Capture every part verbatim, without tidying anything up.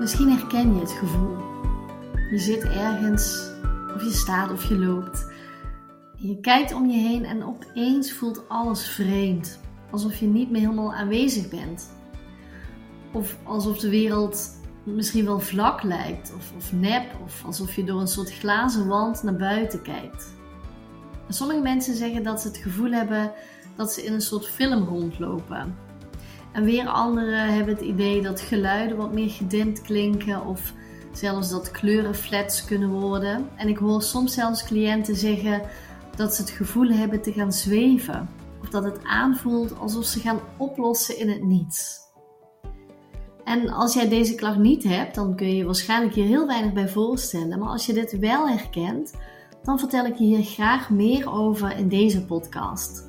Misschien herken je het gevoel. Je zit ergens, of je staat of je loopt. Je kijkt om je heen en opeens voelt alles vreemd. Alsof je niet meer helemaal aanwezig bent. Of alsof de wereld misschien wel vlak lijkt, of, of nep. Of alsof je door een soort glazen wand naar buiten kijkt. En sommige mensen zeggen dat ze het gevoel hebben dat ze in een soort film rondlopen. En weer anderen hebben het idee dat geluiden wat meer gedimd klinken of zelfs dat kleuren flats kunnen worden. En ik hoor soms zelfs cliënten zeggen dat ze het gevoel hebben te gaan zweven. Of dat het aanvoelt alsof ze gaan oplossen in het niets. En als jij deze klacht niet hebt, dan kun je je waarschijnlijk hier heel weinig bij voorstellen. Maar als je dit wel herkent, dan vertel ik je hier graag meer over in deze podcast.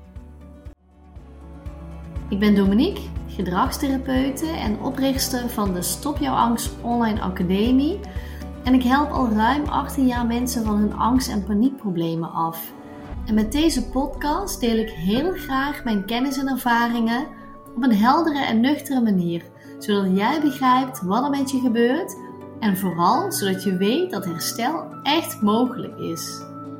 Ik ben Dominique, gedragstherapeute en oprichter van de Stop Jouw Angst Online Academie. En ik help al ruim achttien jaar mensen van hun angst- en paniekproblemen af. En met deze podcast deel ik heel graag mijn kennis en ervaringen op een heldere en nuchtere manier. Zodat jij begrijpt wat er met je gebeurt en vooral zodat je weet dat herstel echt mogelijk is.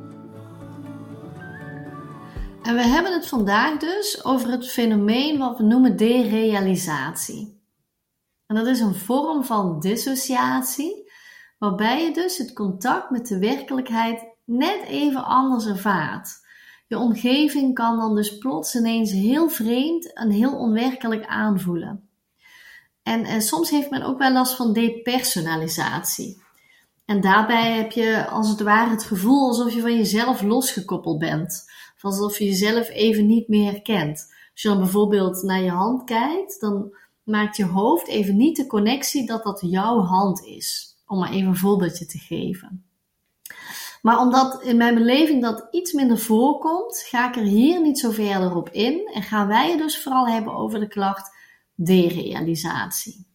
En we hebben het vandaag dus over het fenomeen wat we noemen derealisatie. En dat is een vorm van dissociatie, waarbij je dus het contact met de werkelijkheid net even anders ervaart. Je omgeving kan dan dus plots ineens heel vreemd en heel onwerkelijk aanvoelen. En, en soms heeft men ook wel last van depersonalisatie. En daarbij heb je als het ware het gevoel alsof je van jezelf losgekoppeld bent. Of alsof je jezelf even niet meer herkent. Als je dan bijvoorbeeld naar je hand kijkt, dan maakt je hoofd even niet de connectie dat dat jouw hand is. Om maar even een voorbeeldje te geven. Maar omdat in mijn beleving dat iets minder voorkomt, ga ik er hier niet zo verder op in. En gaan wij het dus vooral hebben over de klacht derealisatie.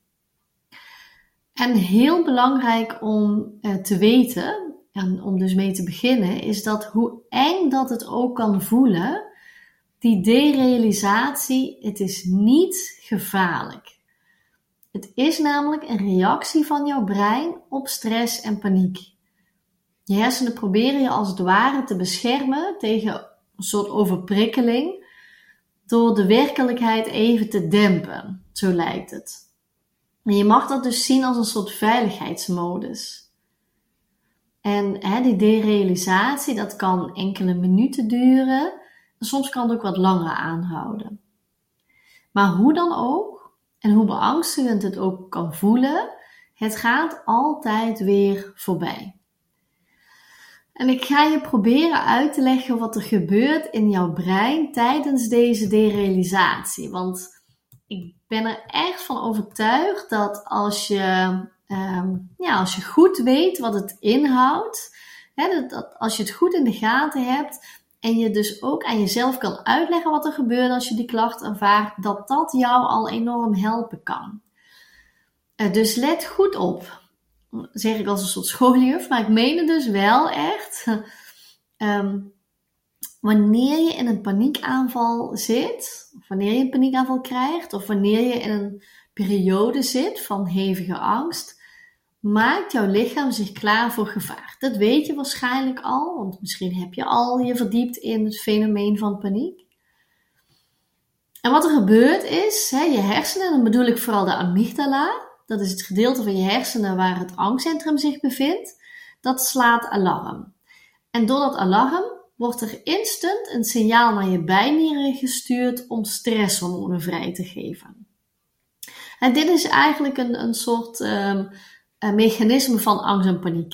En heel belangrijk om uh, te weten, en om dus mee te beginnen, is dat hoe eng dat het ook kan voelen, die derealisatie, het is niet gevaarlijk. Het is namelijk een reactie van jouw brein op stress en paniek. Je hersenen proberen je als het ware te beschermen tegen een soort overprikkeling, door de werkelijkheid even te dempen, zo lijkt het. En je mag dat dus zien als een soort veiligheidsmodus. En hè, die derealisatie, dat kan enkele minuten duren. En soms kan het ook wat langer aanhouden. Maar hoe dan ook, en hoe beangstigend het ook kan voelen, het gaat altijd weer voorbij. En ik ga je proberen uit te leggen wat er gebeurt in jouw brein tijdens deze derealisatie. Want ik ben er echt van overtuigd dat als je, um, ja, als je goed weet wat het inhoudt, hè, dat, dat als je het goed in de gaten hebt en je dus ook aan jezelf kan uitleggen wat er gebeurt als je die klacht ervaart, dat dat jou al enorm helpen kan. Uh, dus let goed op. Zeg ik als een soort schooljuf, maar ik meen het dus wel echt. Um, wanneer je in een paniekaanval zit, of wanneer je een paniekaanval krijgt, of wanneer je in een periode zit van hevige angst, maakt jouw lichaam zich klaar voor gevaar. Dat weet je waarschijnlijk al, want misschien heb je al je verdiept in het fenomeen van paniek. En wat er gebeurt is, hè, je hersenen, dan bedoel ik vooral de amygdala, dat is het gedeelte van je hersenen waar het angstcentrum zich bevindt, dat slaat alarm. En door dat alarm wordt er instant een signaal naar je bijnieren gestuurd om stresshormonen vrij te geven. En dit is eigenlijk een, een soort um, een mechanisme van angst en paniek.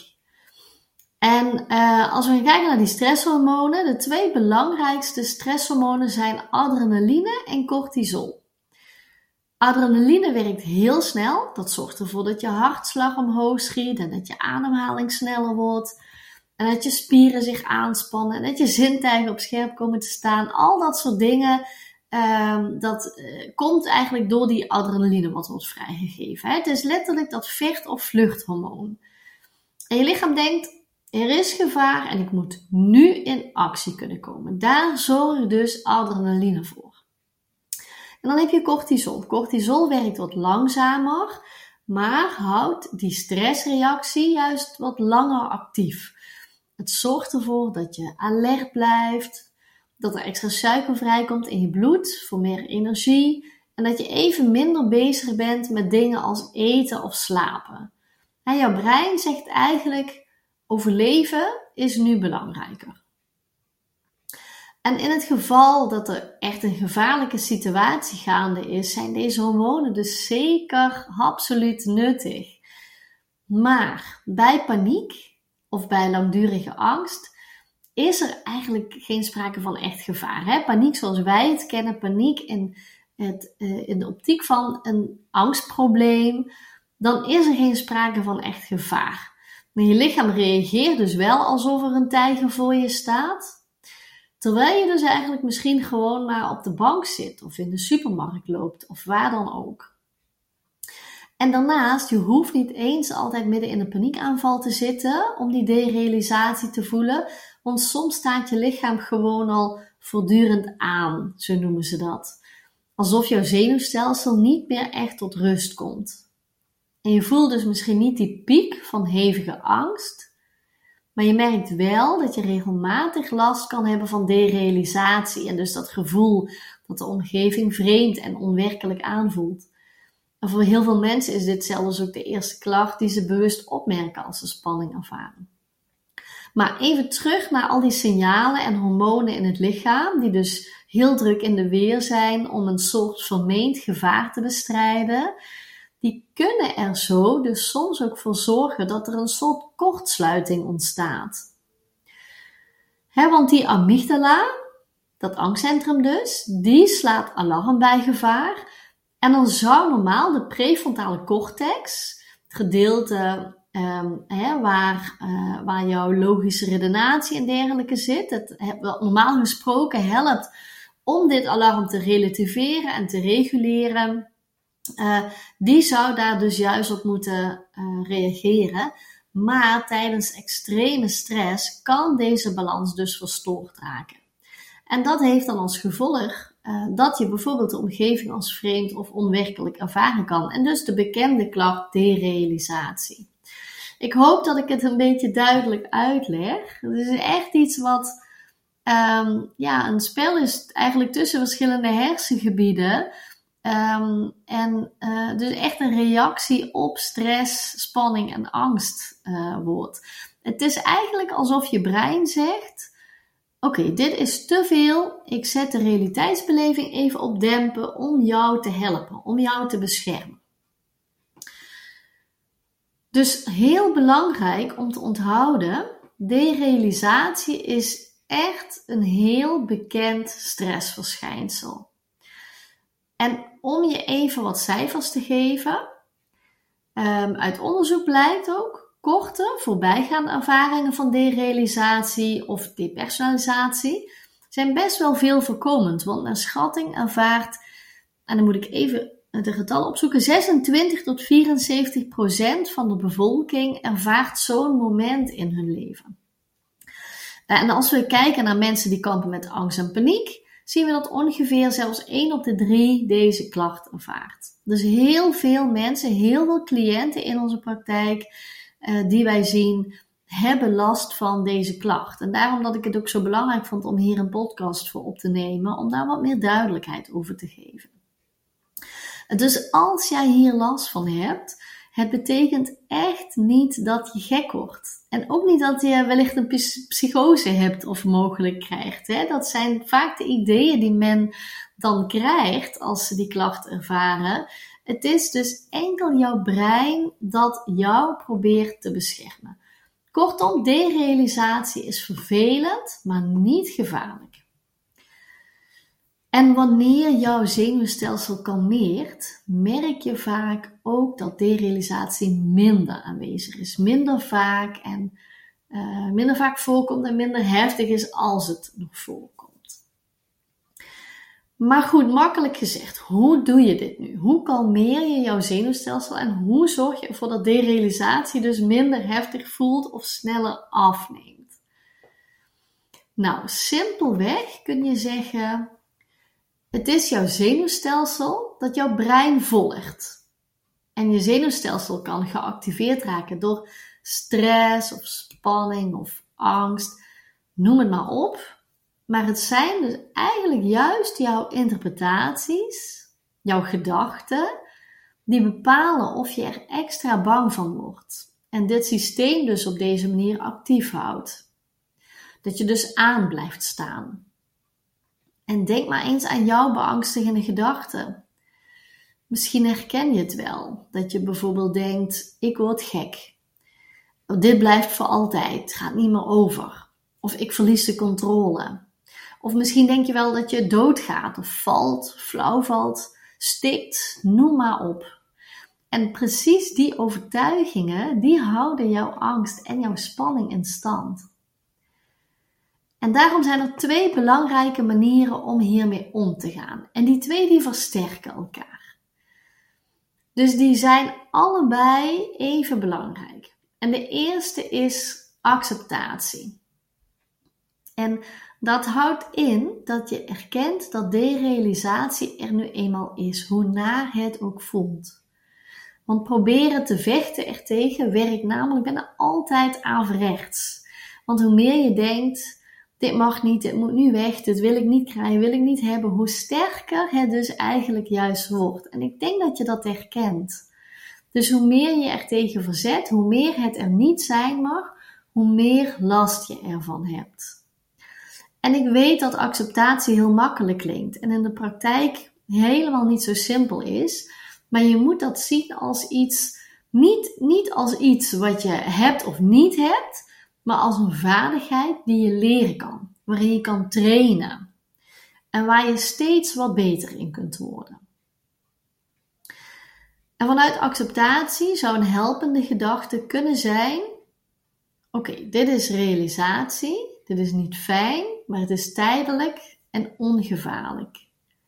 En uh, als we gaan kijken naar die stresshormonen, de twee belangrijkste stresshormonen zijn adrenaline en cortisol. Adrenaline werkt heel snel, dat zorgt ervoor dat je hartslag omhoog schiet en dat je ademhaling sneller wordt. En dat je spieren zich aanspannen en dat je zintuigen op scherp komen te staan. Al dat soort dingen, um, dat uh, komt eigenlijk door die adrenaline wat wordt vrijgegeven. Hè? Het is letterlijk dat vecht- of vluchthormoon. En je lichaam denkt, er is gevaar en ik moet nu in actie kunnen komen. Daar zorgt dus adrenaline voor. En dan heb je cortisol. Cortisol werkt wat langzamer, maar houdt die stressreactie juist wat langer actief. Het zorgt ervoor dat je alert blijft, dat er extra suiker vrijkomt in je bloed voor meer energie en dat je even minder bezig bent met dingen als eten of slapen. En jouw brein zegt eigenlijk: overleven is nu belangrijker. En in het geval dat er echt een gevaarlijke situatie gaande is, zijn deze hormonen dus zeker absoluut nuttig. Maar bij paniek of bij langdurige angst is er eigenlijk geen sprake van echt gevaar. Hè? Paniek zoals wij het kennen, paniek in, het, uh, in de optiek van een angstprobleem, dan is er geen sprake van echt gevaar. Maar je lichaam reageert dus wel alsof er een tijger voor je staat. Terwijl je dus eigenlijk misschien gewoon maar op de bank zit of in de supermarkt loopt of waar dan ook. En daarnaast, je hoeft niet eens altijd midden in een paniekaanval te zitten om die derealisatie te voelen. Want soms staat je lichaam gewoon al voortdurend aan, zo noemen ze dat. Alsof jouw zenuwstelsel niet meer echt tot rust komt. En je voelt dus misschien niet die piek van hevige angst. Maar je merkt wel dat je regelmatig last kan hebben van derealisatie. En dus dat gevoel dat de omgeving vreemd en onwerkelijk aanvoelt. En voor heel veel mensen is dit zelfs ook de eerste klacht die ze bewust opmerken als ze spanning ervaren. Maar even terug naar al die signalen en hormonen in het lichaam, die dus heel druk in de weer zijn om een soort vermeend gevaar te bestrijden. Die kunnen er zo dus soms ook voor zorgen dat er een soort kortsluiting ontstaat. He, want die amygdala, dat angstcentrum dus, die slaat alarm bij gevaar. En dan zou normaal de prefrontale cortex, het gedeelte um, he, waar, uh, waar jouw logische redenatie en dergelijke zit, het, wat normaal gesproken helpt om dit alarm te relativeren en te reguleren, Uh, die zou daar dus juist op moeten uh, reageren. Maar tijdens extreme stress kan deze balans dus verstoord raken. En dat heeft dan als gevolg uh, dat je bijvoorbeeld de omgeving als vreemd of onwerkelijk ervaren kan. En dus de bekende klacht derealisatie. Ik hoop dat ik het een beetje duidelijk uitleg. Het is echt iets wat um, ja, een spel is eigenlijk tussen verschillende hersengebieden. Um, en uh, dus echt een reactie op stress, spanning en angst uh, wordt. Het is eigenlijk alsof je brein zegt: oké, okay, dit is te veel. Ik zet de realiteitsbeleving even op dempen om jou te helpen, om jou te beschermen. Dus heel belangrijk om te onthouden, derealisatie is echt een heel bekend stressverschijnsel. En om je even wat cijfers te geven, um, uit onderzoek blijkt ook, korte, voorbijgaande ervaringen van derealisatie of depersonalisatie zijn best wel veel voorkomend. Want naar schatting ervaart, en dan moet ik even de getallen opzoeken, zesentwintig tot vierenzeventig procent van de bevolking ervaart zo'n moment in hun leven. En als we kijken naar mensen die kampen met angst en paniek, zien we dat ongeveer zelfs één op de drie deze klacht ervaart. Dus heel veel mensen, heel veel cliënten in onze praktijk uh, die wij zien, hebben last van deze klacht. En daarom dat ik het ook zo belangrijk vond om hier een podcast voor op te nemen, om daar wat meer duidelijkheid over te geven. Dus als jij hier last van hebt, het betekent echt niet dat je gek wordt. En ook niet dat je wellicht een psychose hebt of mogelijk krijgt. Hè? Dat zijn vaak de ideeën die men dan krijgt als ze die klacht ervaren. Het is dus enkel jouw brein dat jou probeert te beschermen. Kortom, derealisatie is vervelend, maar niet gevaarlijk. En wanneer jouw zenuwstelsel kalmeert, merk je vaak ook dat derealisatie minder aanwezig is. Minder vaak en uh, minder vaak voorkomt en minder heftig is als het nog voorkomt. Maar goed, makkelijk gezegd, hoe doe je dit nu? Hoe kalmeer je jouw zenuwstelsel en hoe zorg je ervoor dat derealisatie dus minder heftig voelt of sneller afneemt? Nou, simpelweg kun je zeggen: het is jouw zenuwstelsel dat jouw brein volgt. En je zenuwstelsel kan geactiveerd raken door stress of spanning of angst. Noem het maar op. Maar het zijn dus eigenlijk juist jouw interpretaties, jouw gedachten, die bepalen of je er extra bang van wordt. En dit systeem dus op deze manier actief houdt. Dat je dus aan blijft staan. En denk maar eens aan jouw beangstigende gedachten. Misschien herken je het wel. Dat je bijvoorbeeld denkt, ik word gek. Of dit blijft voor altijd, gaat niet meer over. Of ik verlies de controle. Of misschien denk je wel dat je doodgaat of valt, flauw valt, stikt, noem maar op. En precies die overtuigingen, die houden jouw angst en jouw spanning in stand. En daarom zijn er twee belangrijke manieren om hiermee om te gaan. En die twee die versterken elkaar. Dus die zijn allebei even belangrijk. En de eerste is acceptatie. En dat houdt in dat je erkent dat derealisatie er nu eenmaal is, hoe naar het ook voelt. Want proberen te vechten ertegen werkt namelijk bijna altijd averechts. Want hoe meer je denkt, dit mag niet, dit moet nu weg, dit wil ik niet krijgen, wil ik niet hebben, hoe sterker het dus eigenlijk juist wordt. En ik denk dat je dat herkent. Dus hoe meer je er tegen verzet, hoe meer het er niet zijn mag, hoe meer last je ervan hebt. En ik weet dat acceptatie heel makkelijk klinkt en in de praktijk helemaal niet zo simpel is. Maar je moet dat zien als iets, niet, niet als iets wat je hebt of niet hebt, maar als een vaardigheid die je leren kan, waarin je kan trainen en waar je steeds wat beter in kunt worden. En vanuit acceptatie zou een helpende gedachte kunnen zijn, oké, okay, dit is realisatie, dit is niet fijn, maar het is tijdelijk en ongevaarlijk.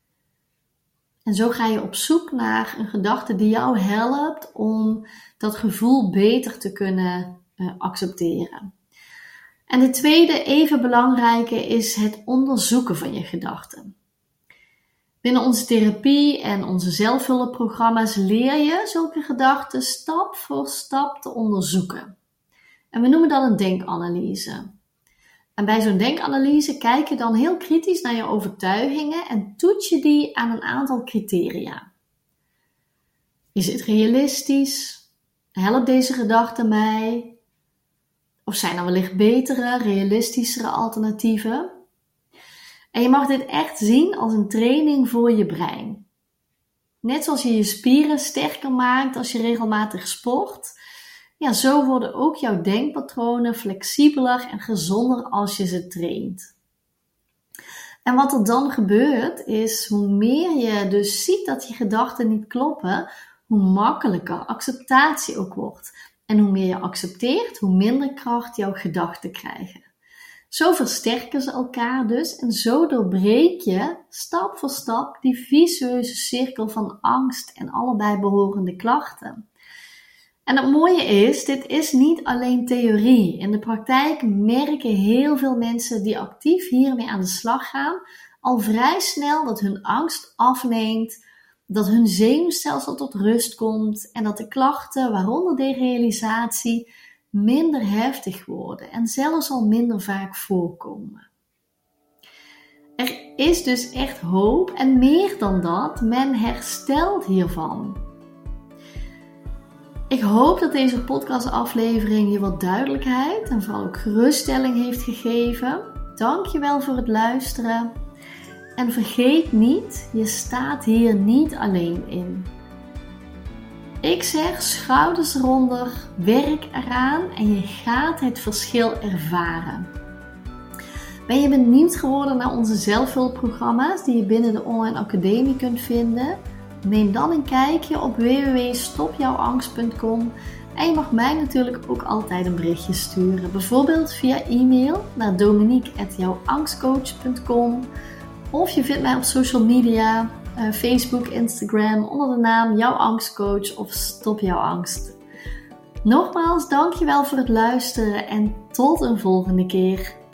En zo ga je op zoek naar een gedachte die jou helpt om dat gevoel beter te kunnen uh, accepteren. En de tweede, even belangrijke, is het onderzoeken van je gedachten. Binnen onze therapie en onze zelfhulpprogramma's leer je zulke gedachten stap voor stap te onderzoeken. En we noemen dat een denkanalyse. En bij zo'n denkanalyse kijk je dan heel kritisch naar je overtuigingen en toets je die aan een aantal criteria. Is het realistisch? Helpt deze gedachte mij? Of zijn er wellicht betere, realistischere alternatieven? En je mag dit echt zien als een training voor je brein. Net zoals je je spieren sterker maakt als je regelmatig sport, ja, zo worden ook jouw denkpatronen flexibeler en gezonder als je ze traint. En wat er dan gebeurt is, hoe meer je dus ziet dat je gedachten niet kloppen, hoe makkelijker acceptatie ook wordt. En hoe meer je accepteert, hoe minder kracht jouw gedachten krijgen. Zo versterken ze elkaar dus en zo doorbreek je stap voor stap die vicieuze cirkel van angst en allebei behorende klachten. En het mooie is, dit is niet alleen theorie. In de praktijk merken heel veel mensen die actief hiermee aan de slag gaan, al vrij snel dat hun angst afneemt, dat hun zenuwstelsel tot rust komt en dat de klachten, waaronder derealisatie, minder heftig worden en zelfs al minder vaak voorkomen. Er is dus echt hoop en meer dan dat, men herstelt hiervan. Ik hoop dat deze podcastaflevering je wat duidelijkheid en vooral ook geruststelling heeft gegeven. Dankjewel voor het luisteren. En vergeet niet, je staat hier niet alleen in. Ik zeg schouders eronder, werk eraan en je gaat het verschil ervaren. Ben je benieuwd geworden naar onze zelfhulpprogramma's die je binnen de online academie kunt vinden? Neem dan een kijkje op w w w punt stop jouw angst punt com en je mag mij natuurlijk ook altijd een berichtje sturen. Bijvoorbeeld via e-mail naar dominique at jouw angstcoach punt com of je vindt mij op social media, uh, Facebook, Instagram onder de naam Jouw Angstcoach of Stop Jouw Angst. Nogmaals, dankjewel voor het luisteren en tot een volgende keer.